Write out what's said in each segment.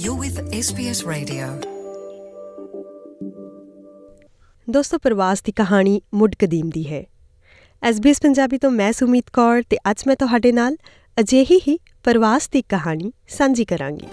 You're with SBS Radio. ਦੋਸਤੋ, ਪ੍ਰਵਾਸ ਦੀ ਕਹਾਣੀ ਮੁੱਢ ਕਦੀਮ ਦੀ ਹੈ। SBS ਪੰਜਾਬੀ ਤੋਂ ਮੈਂ ਸੁਮੀਤ ਕੌਰ ਤੇ ਅੱਜ ਮੈਂ ਤੁਹਾਡੇ ਨਾਲ ਅਜਿਹੀ ਹੀ ਪ੍ਰਵਾਸ ਦੀ ਕਹਾਣੀ ਸਾਂਝੀ ਕਰਾਂਗੀ।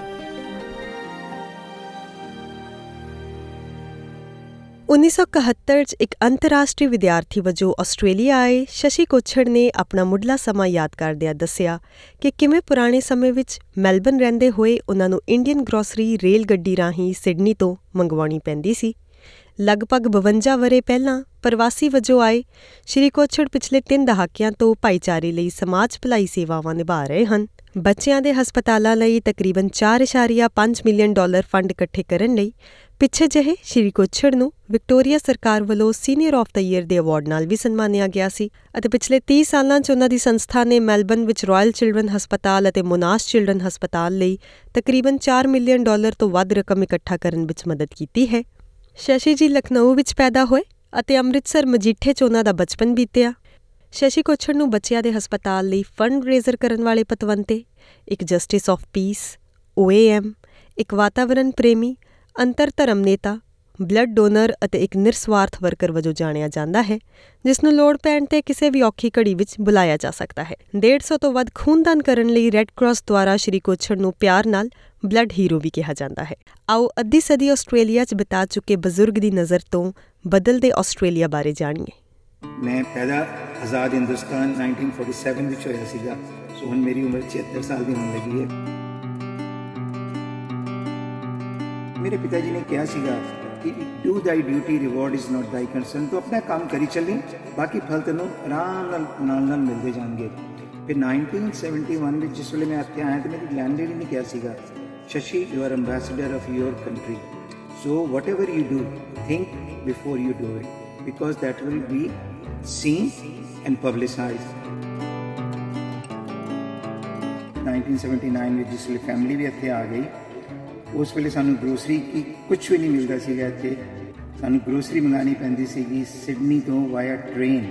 1971 'ਚ ਇੱਕ ਅੰਤਰਰਾਸ਼ਟਰੀ ਵਿਦਿਆਰਥੀ ਵਜੋਂ ਆਸਟ੍ਰੇਲੀਆ ਆਏ ਸ਼ਸ਼ੀ ਕੋਛੜ ਨੇ ਆਪਣਾ ਮੁੱਢਲਾ ਸਮਾਂ ਯਾਦ ਕਰਦਿਆਂ ਦੱਸਿਆ ਕਿ ਕਿਵੇਂ ਪੁਰਾਣੇ ਸਮੇਂ ਵਿੱਚ ਮੈਲਬਨ ਰਹਿੰਦੇ ਹੋਏ ਉਹਨਾਂ ਨੂੰ ਇੰਡੀਅਨ ਗਰੋਸਰੀ ਰੇਲ ਗੱਡੀ ਰਾਹੀਂ ਸਿਡਨੀ ਤੋਂ ਮੰਗਵਾਉਣੀ ਪੈਂਦੀ ਸੀ। ਲਗਭਗ 52 ਵਰ੍ਹੇ ਪਹਿਲਾਂ ਪ੍ਰਵਾਸੀ ਵਜੋਂ ਆਏ ਸ਼੍ਰੀ ਕੋਛੜ ਪਿਛਲੇ 3 ਦਹਾਕਿਆਂ ਤੋਂ ਭਾਈਚਾਰੇ ਲਈ ਸਮਾਜ ਭਲਾਈ ਸੇਵਾਵਾਂ ਨਿਭਾ ਰਹੇ ਹਨ। ਬੱਚਿਆਂ ਦੇ ਹਸਪਤਾਲਾਂ ਲਈ ਤਕਰੀਬਨ $4.5 ਮਿਲੀਅਨ ਫੰਡ ਇਕੱਠੇ ਕਰਨ ਲਈ ਪਿੱਛੇ ਜਿਹੇ ਸ਼੍ਰੀ ਕੋਛੜ ਨੂੰ ਵਿਕਟੋਰੀਆ ਸਰਕਾਰ ਵੱਲੋਂ ਸੀਨੀਅਰ ਆਫ ਦਾ ਈਅਰ ਦੇ ਅਵਾਰਡ ਨਾਲ ਵੀ ਸਨਮਾਨਿਆ ਗਿਆ ਸੀ ਅਤੇ ਪਿਛਲੇ 30 ਸਾਲਾਂ 'ਚ ਉਹਨਾਂ ਦੀ ਸੰਸਥਾ ਨੇ ਮੈਲਬਨ ਵਿੱਚ ਰਾਇਲ ਚਿਲਡਰਨ ਹਸਪਤਾਲ ਅਤੇ ਮੋਨਾਸ਼ ਚਿਲਡਰਨ ਹਸਪਤਾਲ ਲਈ ਤਕਰੀਬਨ $4 ਮਿਲੀਅਨ ਤੋਂ ਵੱਧ ਰਕਮ ਇਕੱਠਾ ਕਰਨ ਵਿੱਚ ਮਦਦ ਕੀਤੀ ਹੈ। ਸ਼ਸ਼ੀ ਜੀ ਲਖਨਊ ਵਿੱਚ ਪੈਦਾ ਹੋਏ ਅਤੇ ਅੰਮ੍ਰਿਤਸਰ ਮਜੀਠੇ 'ਚ ਉਹਨਾਂ ਦਾ ਬਚਪਨ ਬੀਤਿਆ। ਸ਼ਸ਼ੀ ਕੋਛੜ ਨੂੰ ਬੱਚਿਆਂ ਦੇ ਹਸਪਤਾਲ ਲਈ ਫੰਡ ਰੇਜ਼ਰ ਕਰਨ ਵਾਲੇ ਪਤਵੰਤੇ, ਇੱਕ ਜਸਟਿਸ ਆਫ ਪੀਸ, OAM, ਇੱਕ ਵਾਤਾਵਰਨ ਪ੍ਰੇਮੀ, ਅੰਤਰ ਧਰਮ ਨੇਤਾ, ਬਲੱਡ ਡੋਨਰ ਅਤੇ ਇੱਕ ਨਿਰਸਵਾਰਥ ਵਰਕਰ ਵਜੋਂ ਜਾਣਿਆ ਜਾਂਦਾ ਹੈ, ਜਿਸ ਨੂੰ ਲੋੜ ਪੈਣ 'ਤੇ ਕਿਸੇ ਵੀ ਔਖੀ ਘੜੀ ਵਿੱਚ ਬੁਲਾਇਆ ਜਾ ਸਕਦਾ ਹੈ। 150 ਤੋਂ ਵੱਧ ਖੂਨਦਾਨ ਕਰਨ ਲਈ ਰੈੱਡ ਕਰਾਸ ਦੁਆਰਾ ਸ਼੍ਰੀ ਕੋਛੜ ਨੂੰ ਪਿਆਰ ਨਾਲ ਬਲੱਡ ਹੀਰੋ ਵੀ ਕਿਹਾ ਜਾਂਦਾ ਹੈ। ਆਓ ਅੱਧੀ ਸਦੀ ਆਸਟ੍ਰੇਲੀਆ 'ਚ ਬਿਤਾ ਚੁੱਕੇ ਬਜ਼ੁਰਗ ਦੀ ਨਜ਼ਰ ਤੋਂ ਬਦਲਦੇ ਆਸਟ੍ਰੇਲੀਆ ਬਾਰੇ ਜਾਣੀਏ। ਮੈਂ ਪੈਦਾ ਆਜ਼ਾਦ ਹਿੰਦੁਸਤਾਨ 1947 ਵਿੱਚ ਹੋਇਆ ਸੀਗਾ, ਸੋ ਹੁਣ ਮੇਰੀ ਉਮਰ 76 ਸਾਲ ਦੀ ਹੋਣ ਲੱਗੀ ਹੈ। ਮੇਰੇ ਪਿਤਾ ਜੀ ਨੇ ਕਿਹਾ ਸੀਗਾ ਕਿ ਡੂ ਦਾਈ ਡਿਊਟੀ, ਰਿਵਾਰਡ ਇਜ਼ ਨਾਟ ਦਾਈ ਕੰਸਰਨ। ਤੂੰ ਆਪਣਾ ਕੰਮ ਕਰੀ ਚੱਲੀ, ਬਾਕੀ ਫਲ ਤੈਨੂੰ ਆਰਾਮ ਨਾਲ ਮਿਲਦੇ ਜਾਣਗੇ। ਫਿਰ 1971 ਵਿੱਚ ਜਿਸ ਵੇਲੇ ਮੈਂ ਇੱਥੇ ਆਇਆ ਤਾਂ ਮੇਰੀ ਲੈਂਡਲੇਡੀ ਨੇ ਕਿਹਾ ਸੀਗਾ, Shashi, you are ambassador of your country, so whatever you do, think before you do it, because that will be seen and publicised. 1979 ਵਿੱਚ ਜਿਸ ਵੇਲੇ ਫੈਮਿਲੀ ਵੀ ਇੱਥੇ ਆ ਗਈ, ਉਸ ਵੇਲੇ ਸਾਨੂੰ ਗਰੋਸਰੀ ਕੀ ਕੁਛ ਵੀ ਨਹੀਂ ਮਿਲਦਾ ਸੀਗਾ। ਇੱਥੇ ਸਾਨੂੰ ਗਰੋਸਰੀ ਮੰਗਾਉਣੀ ਪੈਂਦੀ ਸੀਗੀ ਸਿਡਨੀ ਤੋਂ ਵਾਇਆ ਟ੍ਰੇਨ।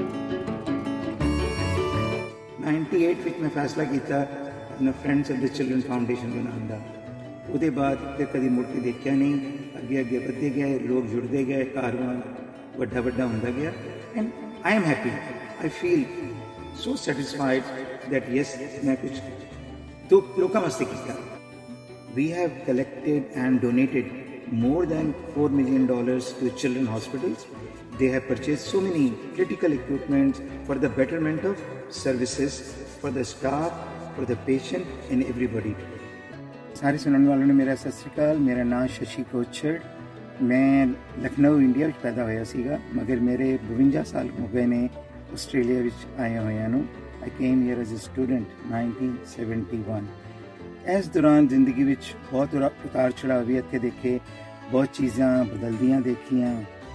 98 ਵਿੱਚ ਮੈਂ ਫੈਸਲਾ ਕੀਤਾ ਆਪਣਾ friends at the children foundation ਬਣਾਉਣ ਦਾ। ਉਹਦੇ ਬਾਅਦ ਫਿਰ ਕਦੀ ਮੁੜ ਕੇ ਦੇਖਿਆ ਨਹੀਂ। ਅੱਗੇ ਵੱਧਦੇ ਗਏ, ਲੋਕ ਜੁੜਦੇ ਗਏ, ਕਾਰੋਬਾਰ ਵੱਡਾ ਹੁੰਦਾ ਗਿਆ। And I am happy, I feel so satisfied that yes ਮੈਂ ਕੁਛ ਦੋ ਲੋਕਾਂ ਵਾਸਤੇ ਕੀਤਾ। We have collected and donated more than $4 million to children hospitals. They have purchased so many critical equipment for the betterment of services for the staff, for the patient and everybody. ਸਾਰੇ ਸੁਣਨ ਵਾਲਿਆਂ ਨੂੰ ਮੇਰਾ ਸਤਿ ਸ਼੍ਰੀ ਅਕਾਲ। ਮੇਰਾ ਨਾਮ ਸ਼ਸ਼ੀ ਕੋਛੜ। ਮੈਂ Lucknow India ਵਿੱਚ ਪੈਦਾ ਹੋਇਆ ਸੀਗਾ, ਮਗਰ ਮੇਰੇ 52 ਸਾਲ ਹੋ ਗਏ ਨੇ ਆਸਟ੍ਰੇਲੀਆ ਵਿੱਚ ਆਏ ਹੋਇਆਂ ਨੂੰ। I came here as a student 1971. ਇਸ ਦੌਰਾਨ ਜ਼ਿੰਦਗੀ ਵਿੱਚ ਬਹੁਤ ਉਤਾਰ ਚੜ੍ਹਾਅ ਵੀ ਇੱਥੇ ਦੇਖੇ, ਬਹੁਤ ਚੀਜ਼ਾਂ ਬਦਲਦੀਆਂ ਦੇਖੀਆਂ।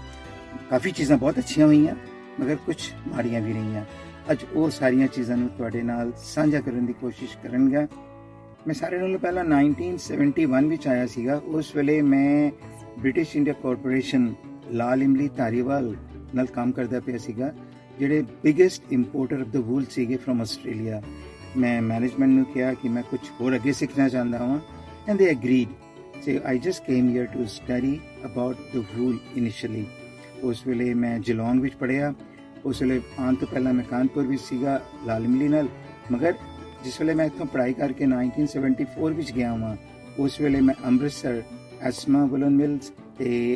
ਕਾਫੀ ਚੀਜ਼ਾਂ ਬਹੁਤ ਅੱਛੀਆਂ ਹੋਈਆਂ, ਮਗਰ ਕੁਛ ਮਾੜੀਆਂ ਵੀ ਰਹੀਆਂ। ਅੱਜ ਉਹ ਸਾਰੀਆਂ ਚੀਜ਼ਾਂ ਨੂੰ ਤੁਹਾਡੇ ਨਾਲ ਸਾਂਝਾ ਕਰਨ ਦੀ ਕੋਸ਼ਿਸ਼ ਕਰਾਂਗਾ। ਮੈਂ ਸਾਰਿਆਂ ਨਾਲੋਂ ਪਹਿਲਾਂ 1971 ਵਿੱਚ ਆਇਆ ਸੀਗਾ। ਉਸ ਵੇਲੇ ਮੈਂ ਬ੍ਰਿਟਿਸ਼ ਇੰਡੀਆ ਕਾਰਪੋਰੇਸ਼ਨ ਲਾਲ ਇਮਲੀ ਧਾਰੀਵਾਲ ਨਾਲ ਕੰਮ ਕਰਦਾ ਪਿਆ ਸੀਗਾ, ਜਿਹੜੇ biggest importer of the wool ਸੀਗੇ ਫਰੋਮ ਆਸਟ੍ਰੇਲੀਆ। ਮੈਂ ਮੈਨੇਜਮੈਂਟ ਨੂੰ ਕਿਹਾ ਕਿ ਮੈਂ ਕੁਛ ਹੋਰ ਅੱਗੇ ਸਿੱਖਣਾ ਚਾਹੁੰਦਾ ਹਾਂ, and they agreed. So I just came here to study about the wool initially. ਉਸ ਵੇਲੇ ਮੈਂ ਜਲੌਂਗ ਵਿੱਚ ਪੜ੍ਹਿਆ। ਉਸ ਵੇਲੇ ਆਉਣ ਤੋਂ ਪਹਿਲਾਂ ਮੈਂ ਕਾਨਪੁਰ ਵਿੱਚ ਸੀਗਾ ਲਾਲ ਇਮਲੀ ਨਾਲ, ਮਗਰ ਜਿਸ ਵੇਲੇ ਮੈਂ ਇੱਥੋਂ ਪੜ੍ਹਾਈ ਕਰਕੇ 1974 ਵਿੱਚ ਗਿਆ ਹਾਂ, ਉਸ ਵੇਲੇ ਮੈਂ ਅੰਮ੍ਰਿਤਸਰ ਐਸਮਾ ਵੂਲਨ ਮਿਲਸ ਅਤੇ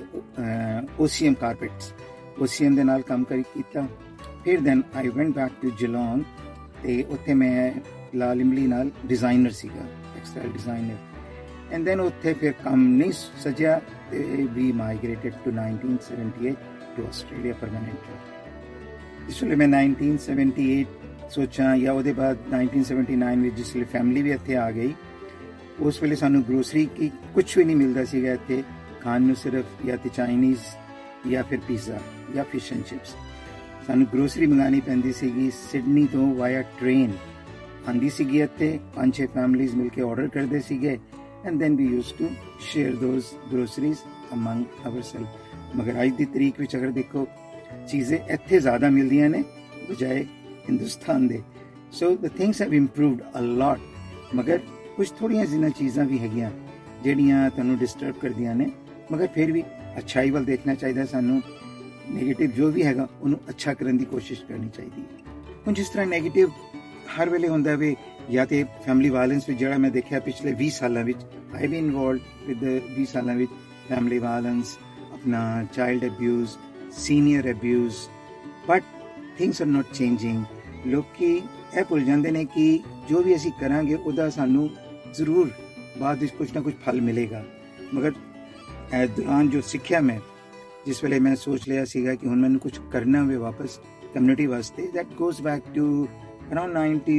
OCM ਕਾਰਪੈਟਸ, OCM ਦੇ ਨਾਲ ਕੰਮ ਕੀਤਾ। ਫਿਰ then I went back to Geelong ਅਤੇ ਉੱਥੇ ਮੈਂ ਲਾਲ ਇਮਲੀ ਨਾਲ ਡਿਜ਼ਾਈਨਰ ਸੀਗਾ, ਟੈਕਸਟਾਈਲ ਡਿਜ਼ਾਈਨਰ। ਐਂਡ ਦੈਨ ਉੱਥੇ ਫਿਰ ਕੰਮ ਨਹੀਂ ਸਜਿਆ ਅਤੇ we migrated to 1978 to Australia permanently. ਇਸ ਵੇਲੇ ਮੈਂ 1978 ਸੋਚਾਂ ਜਾਂ ਉਹਦੇ ਬਾਅਦ 1979 ਵਿੱਚ ਜਿਸ ਵੇਲੇ ਫੈਮਿਲੀ ਵੀ ਇੱਥੇ ਆ ਗਈ, ਉਸ ਵੇਲੇ ਸਾਨੂੰ ਗਰੋਸਰੀ ਕੀ ਕੁਛ ਵੀ ਨਹੀਂ ਮਿਲਦਾ ਸੀਗਾ ਇੱਥੇ ਖਾਣ ਨੂੰ, ਸਿਰਫ ਜਾਂ ਤਾਂ ਚਾਈਨੀਜ਼ ਜਾਂ ਫਿਰ ਪੀਜ਼ਾ ਜਾਂ ਫਿਸ਼ ਐਂਡ ਚਿਪਸ। ਸਾਨੂੰ ਗਰੋਸਰੀ ਮੰਗਾਉਣੀ ਪੈਂਦੀ ਸੀਗੀ ਸਿਡਨੀ ਤੋਂ ਵਾਇਆ ਟ੍ਰੇਨ। ਆਉਂਦੀ ਸੀਗੀ ਇੱਥੇ 5-6 ਫੈਮਲੀਜ਼ ਮਿਲ ਕੇ ਆਰਡਰ ਕਰਦੇ ਸੀਗੇ, and then we use to share those groceries among ourself. ਮਗਰ ਅੱਜ ਦੀ ਤਰੀਕ ਵਿੱਚ ਅਗਰ ਦੇਖੋ, ਚੀਜ਼ਾਂ ਇੱਥੇ ਜ਼ਿਆਦਾ ਮਿਲਦੀਆਂ ਨੇ ਬਜਾਏ ਹਿੰਦੁਸਤਾਨ ਦੇ। So the things have improved a lot, ਮਗਰ ਕੁਛ ਥੋੜ੍ਹੀਆਂ ਜਿਹੀਆਂ ਚੀਜ਼ਾਂ ਵੀ ਹੈਗੀਆਂ ਜਿਹੜੀਆਂ ਤੁਹਾਨੂੰ ਡਿਸਟਰਬ ਕਰਦੀਆਂ ਨੇ, ਮਗਰ ਫਿਰ ਵੀ ਅੱਛਾਈ ਵੱਲ ਦੇਖਣਾ ਚਾਹੀਦਾ ਸਾਨੂੰ। ਨੈਗੇਟਿਵ ਜੋ ਵੀ ਹੈਗਾ ਉਹਨੂੰ ਅੱਛਾ ਕਰਨ ਦੀ ਕੋਸ਼ਿਸ਼ ਕਰਨੀ ਚਾਹੀਦੀ ਹੈ। ਹੁਣ ਜਿਸ ਤਰ੍ਹਾਂ ਨੈਗੇਟਿਵ ਹਰ ਵੇਲੇ ਹੁੰਦਾ ਵੇ, ਜਾਂ ਤੇ ਫੈਮਿਲੀ ਵਾਇਲੈਂਸ ਵਿੱਚ ਜਿਹੜਾ ਮੈਂ ਦੇਖਿਆ ਪਿਛਲੇ 20 ਸਾਲਾਂ ਵਿੱਚ, ਆਈ ਬੀ ਇਨਵੋਲਵਡ ਵਿਦ 20 ਸਾਲਾਂ ਵਿੱਚ ਫੈਮਿਲੀ ਵਾਇਲੈਂਸ, ਆਪਣਾ child abuse, senior abuse, but things are not changing. ਲੋਕੀ ਇਹ ਭੁੱਲ ਜਾਂਦੇ ਨੇ ਕਿ ਜੋ ਵੀ ਅਸੀਂ ਕਰਾਂਗੇ ਉਹਦਾ ਸਾਨੂੰ ਜ਼ਰੂਰ ਬਾਅਦ ਵਿੱਚ ਕੁਛ ਨਾ ਕੁਛ ਫਲ ਮਿਲੇਗਾ। ਮਗਰ ਇਸ ਦੌਰਾਨ ਜੋ ਸਿੱਖਿਆ ਮੈਂ, ਜਿਸ ਵੇਲੇ ਮੈਂ ਸੋਚ ਲਿਆ ਸੀਗਾ ਕਿ ਹੁਣ ਮੈਨੂੰ ਕੁਛ ਕਰਨਾ ਹੋਵੇ ਵਾਪਸ ਕਮਿਊਨਿਟੀ ਵਾਸਤੇ, that goes back to around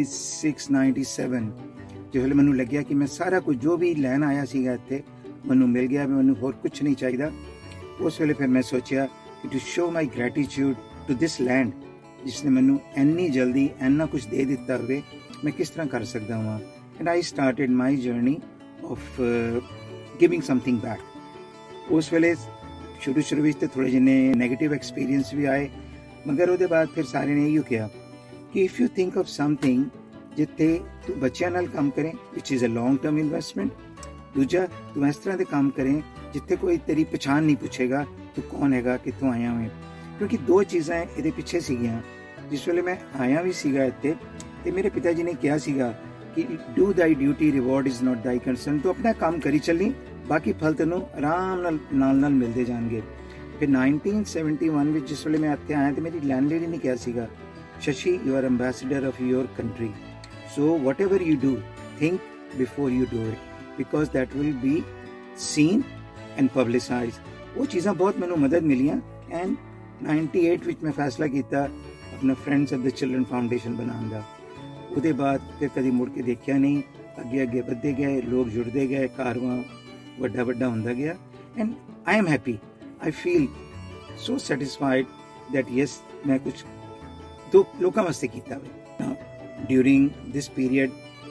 96-97, ਜਿਸ ਵੇਲੇ ਮੈਨੂੰ ਲੱਗਿਆ ਕਿ ਮੈਂ ਸਾਰਾ ਕੁਝ ਜੋ ਵੀ ਲੈਣ ਆਇਆ ਸੀਗਾ ਇੱਥੇ ਮੈਨੂੰ ਮਿਲ ਗਿਆ, ਮੈਨੂੰ ਹੋਰ ਕੁਛ ਨਹੀਂ ਚਾਹੀਦਾ। ਉਸ ਵੇਲੇ ਫਿਰ ਮੈਂ ਸੋਚਿਆ ਕਿ to show my gratitude to this land, ਜਿਸ ਨੇ ਮੈਨੂੰ ਇੰਨੀ ਜਲਦੀ ਇੰਨਾ ਕੁਛ ਦੇ ਦਿੱਤਾ ਹੋਵੇ, ਮੈਂ ਕਿਸ ਤਰ੍ਹਾਂ ਕਰ ਸਕਦਾ ਹਾਂ। And I started my journey of giving something back. ਉਸ ਵੇਲੇ ਸ਼ੁਰੂ ਵਿੱਚ ਤੇ ਥੋੜ੍ਹੇ ਜਿਹੇ ਨੈਗੇਟਿਵ ਐਕਸਪੀਰੀਅੰਸ ਵੀ ਆਏ, ਮਗਰ ਉਹਦੇ ਬਾਅਦ ਫਿਰ ਸਾਰਿਆਂ ਨੇ ਇਹੋ ਕਿਹਾ ਕਿ if you think of something ਜਿੱਥੇ ਤੂੰ ਬੱਚਿਆਂ ਨਾਲ ਕੰਮ ਕਰੇ, which is a long term investment, ਦੂਜਾ ਤੂੰ ਇਸ ਤਰ੍ਹਾਂ ਦੇ ਕੰਮ ਕਰੇ ਜਿੱਥੇ ਕੋਈ ਤੇਰੀ ਪਛਾਣ ਨਹੀਂ ਪੁੱਛੇਗਾ ਤੂੰ ਕੌਣ ਹੈਗਾ, ਕਿੱਥੋਂ ਆਇਆ ਹੋਵੇਂ। ਕਿਉਂਕਿ ਦੋ ਚੀਜ਼ਾਂ ਇਹਦੇ ਪਿੱਛੇ ਸੀਗੀਆਂ। ਜਿਸ ਵੇਲੇ ਮੈਂ ਆਇਆ ਵੀ ਸੀਗਾ ਇੱਥੇ ਤੇ ਮੇਰੇ ਪਿਤਾ ਜੀ ਨੇ ਕਿਹਾ ਸੀਗਾ ਕਿ ਡੂ ਦਾਈ ਡਿਊਟੀ, ਰਿਵਾਰਡ ਇਜ਼ ਨਾਟ ਦਾਈ ਕੰਸਰਨ, ਤੂੰ ਆਪਣਾ ਕੰਮ ਕਰੀ ਚੱਲੀ, ਬਾਕੀ ਫਲ ਤੈਨੂੰ ਆਰਾਮ ਨਾਲ ਮਿਲਦੇ ਜਾਣਗੇ। ਫਿਰ 1971 ਵਿੱਚ ਜਿਸ ਵੇਲੇ ਮੈਂ ਇੱਥੇ ਆਇਆ ਤੇ ਮੇਰੀ ਲੈਂਡਲੇਡੀ ਨੇ ਕਿਹਾ ਸੀਗਾ, Shashi, you are ambassador of your country, so whatever you do think before you do it, because that will be seen and publicise. ਉਹ ਚੀਜ਼ਾਂ ਬਹੁਤ ਮੈਨੂੰ ਮਦਦ ਮਿਲੀਆਂ। ਐਂਡ 98 ਵਿੱਚ ਮੈਂ ਫੈਸਲਾ ਕੀਤਾ ਆਪਣਾ friends of the children foundation ਬਣਾਉਣ ਦਾ। ਉਹਦੇ ਬਾਅਦ ਫਿਰ ਕਦੀ ਮੁੜ ਕੇ ਦੇਖਿਆ ਨਹੀਂ, ਅੱਗੇ ਵੱਧਦੇ ਗਏ, ਲੋਕ ਜੁੜਦੇ ਗਏ, ਕਾਰਵਾਂ ਵੱਡਾ ਹੁੰਦਾ ਗਿਆ। And I am happy, I feel so satisfied that yes ਮੈਂ ਕੁਛ ਦੋ ਲੋਕਾਂ ਵਾਸਤੇ ਕੀਤਾ ਵੇ। ਡਿਊਰਿੰਗ ਦਿਸ ਪੀਰੀਅਡ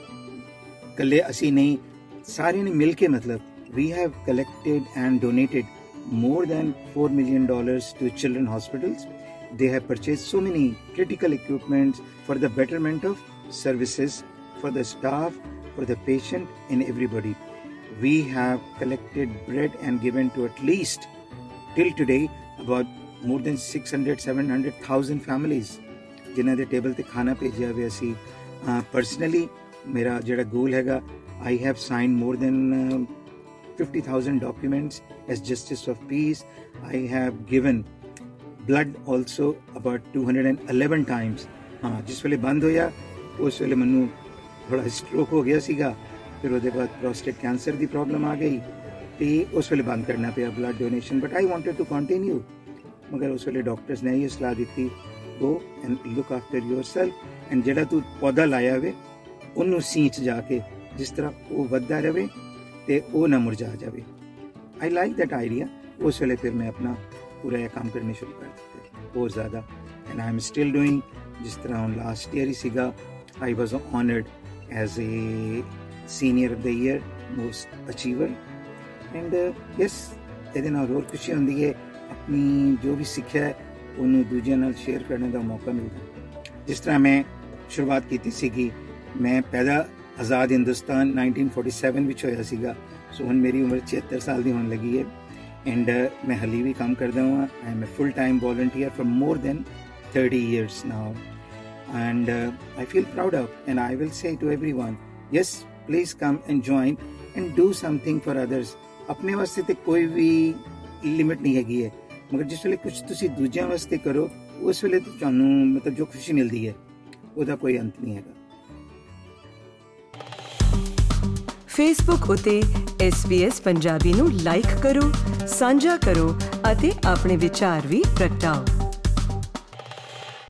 ਇਕੱਲੇ ਅਸੀਂ ਨਹੀਂ, ਸਾਰਿਆਂ ਨੇ ਮਿਲ ਕੇ, ਮਤਲਬ we have collected and donated more than $4 million to children hospitals. They have purchased so many critical equipments for the betterment of services for the staff, for the patient and everybody. We have collected bread and given to at least till today about more than 600-700,000 families ਜਿਨ੍ਹਾਂ ਦੇ table ਤੇ ਖਾਣਾ ਭੇਜਿਆ ਹੋਇਆ ਸੀ। Personally ਮੇਰਾ ਜਿਹੜਾ ਗੋਲ ਹੈਗਾ, I have signed more than 50,000 documents as Justice of Peace. I have given blood also about 211 times. ਜਿਸ ਵੇਲੇ ਬੰਦ ਹੋਇਆ ਉਸ ਵੇਲੇ ਮੈਨੂੰ ਥੋੜਾ ਸਟ੍ਰੋਕ ਹੋ ਗਿਆ ਸੀਗਾ, ਫਿਰ ਉਹਦੇ ਬਾਅਦ ਪ੍ਰੋਸਟੇਟ ਕੈਂਸਰ ਦੀ ਪ੍ਰੋਬਲਮ ਆ ਗਈ ਤੇ ਉਸ ਵੇਲੇ ਬੰਦ ਕਰਨਾ ਪਿਆ blood donation. But I wanted to continue, ਮਗਰ ਉਸ ਵੇਲੇ ਡਾਕਟਰਸ ਨੇ ਇਹ ਸਲਾਹ ਦਿੱਤੀ, go and look after yourself, and ਜਿਹੜਾ ਤੂੰ ਪੌਦਾ ਲਾਇਆ ਹੋਵੇ ਉਹਨੂੰ ਸੀਂਚ ਜਾ ਕੇ, ਜਿਸ ਤਰ੍ਹਾਂ ਉਹ ਵੱਧਦਾ ਰਹੇ ਤੇ ਉਹ ਨਾ ਮੁਰਝਾ ਜਾਵੇ। I like that idea. ਉਸ ਵੇਲੇ ਫਿਰ ਮੈਂ ਆਪਣਾ ਪੂਰਾ ਇਹ ਕੰਮ ਕਰਨੇ ਸ਼ੁਰੂ ਕਰ ਦਿੱਤੇ ਹੋਰ ਜ਼ਿਆਦਾ। And I am still doing. ਜਿਸ ਤਰ੍ਹਾਂ ਹੁਣ ਲਾਸਟ ਈਅਰ ਹੀ ਸੀਗਾ, I was honoured as a senior of the year, most achiever. And yes, ਇਹਦੇ ਨਾਲ ਹੋਰ ਖੁਸ਼ੀ ਹੁੰਦੀ ਹੈ, ਆਪਣੀ ਜੋ ਵੀ ਸਿੱਖਿਆ ਹੈ ਉਹਨੂੰ ਦੂਜਿਆਂ ਨਾਲ ਸ਼ੇਅਰ ਕਰਨ ਦਾ ਮੌਕਾ ਮਿਲਦਾ। ਜਿਸ ਤਰ੍ਹਾਂ ਮੈਂ ਸ਼ੁਰੂਆਤ ਕੀਤੀ ਸੀਗੀ, ਮੈਂ ਪੈਦਾ ਆਜ਼ਾਦ ਹਿੰਦੁਸਤਾਨ 1947 ਵਿੱਚ ਹੋਇਆ ਸੀਗਾ। ਸੋ ਹੁਣ ਮੇਰੀ ਉਮਰ 76 ਸਾਲ ਦੀ ਹੋਣ ਲੱਗੀ ਹੈ। ਐਂਡ ਮੈਂ ਹਾਲੇ ਵੀ ਕੰਮ ਕਰਦਾ ਹਾਂ। I am a full time volunteer for more than 30 years now. And I feel proud of, and I will say to everyone, yes, please come and join and do something for others. ਆਪਣੇ ਵਾਸਤੇ ਤੇ ਕੋਈ ਵੀ limit ਨਹੀਂ ਹੈਗੀ ਹੈ, ਮਗਰ ਜਿਸ ਵੇਲੇ ਕੁਝ ਤੁਸੀਂ ਦੂਜਿਆਂ ਵਾਸਤੇ ਕਰੋ, ਉਸ ਵੇਲੇ ਤੁਹਾਨੂੰ ਮਤਲਬ ਜੋ ਖੁਸ਼ੀ ਮਿਲਦੀ ਹੈ ਉਹਦਾ ਕੋਈ ਅੰਤ ਨਹੀਂ ਹੈਗਾ। ਫੇਸਬੁੱਕ ਉਤੇ SBS ਪੰਜਾਬੀ ਨੂੰ ਲਾਈਕ ਕਰੋ, ਸਾਂਝਾ ਕਰੋ ਅਤੇ ਆਪਣੇ ਵਿਚਾਰ ਵੀ ਪ੍ਰਗਟਾਓ।